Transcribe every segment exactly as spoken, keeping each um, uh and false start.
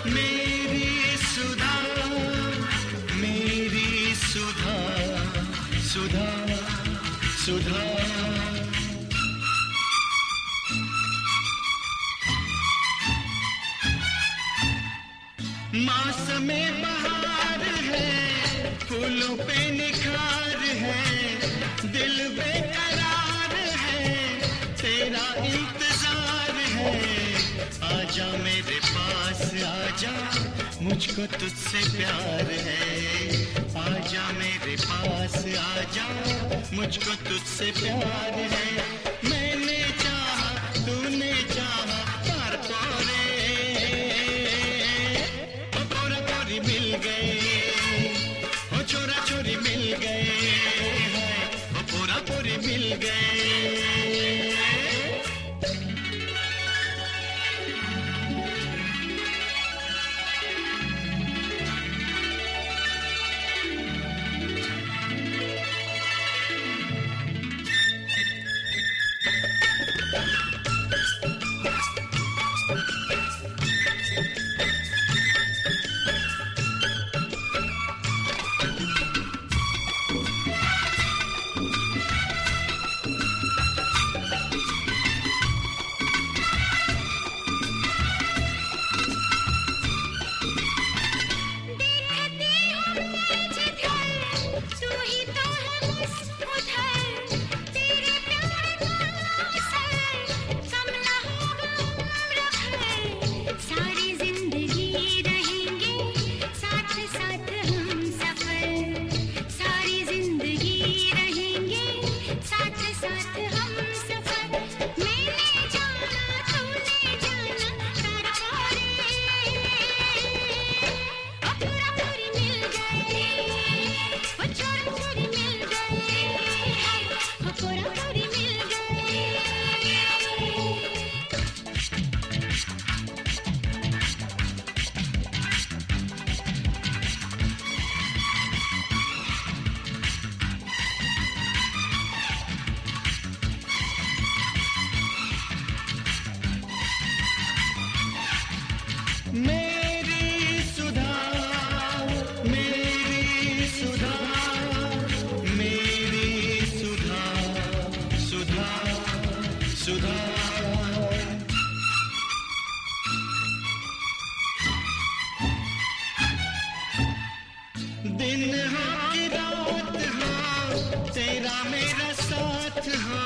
मेरी सुधा, मेरी सुधा, सुधा, सुधा। मौसमे बहार है, फूलों पे निखार है, दिल बेकरार है, तेरा इंतजार है। आजा मेरे पास आजा, मुझको तुझसे प्यार है। आजा मेरे पास आजा, मुझको तुझसे प्यार है। मैंने चाहा तूने चाहा, पार पारे मिल गए, ओ छोरा छोरी मिल गए, ओ पूरा पूरी मिल गए। मेरी सुधा, मेरी सुधा, मेरी सुधा, सुधा, सुधा। दिन हो कि रात हो, तेरा मेरा साथ हो,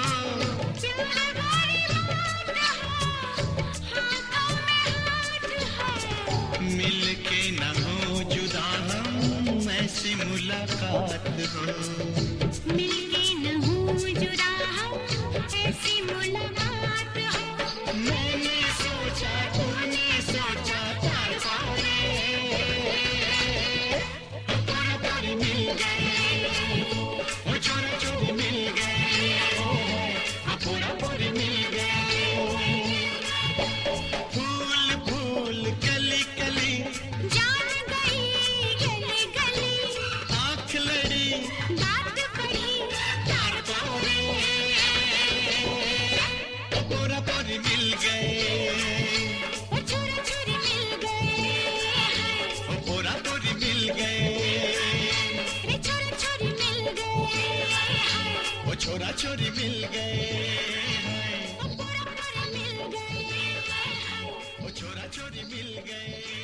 मिल के न हो जुदा हम, ऐसी मुलाकात हो। मिल के न हो जुदा हम, ऐसी मुलाकात हो। मैंने सोचा तूने सोचा, पार पारे पूरा पूरी मिल गए, वो छोरा छोरी मिल गए, पूरा पूरी मिल गए। फूल फूल कली कली, जान गई गली गली, आँख लड़ी बात पड़ी, तार पारे पूरा पूरी मिल गए, वो छोरा छोरी मिल गए, वो पूरा पूरी मिल गए, रे छोरा छोरी मिल गए, वो छोरा छोरी मिल गए, वो पूरा पूरा मिल गए, वो छोरा छोरी मिल गए।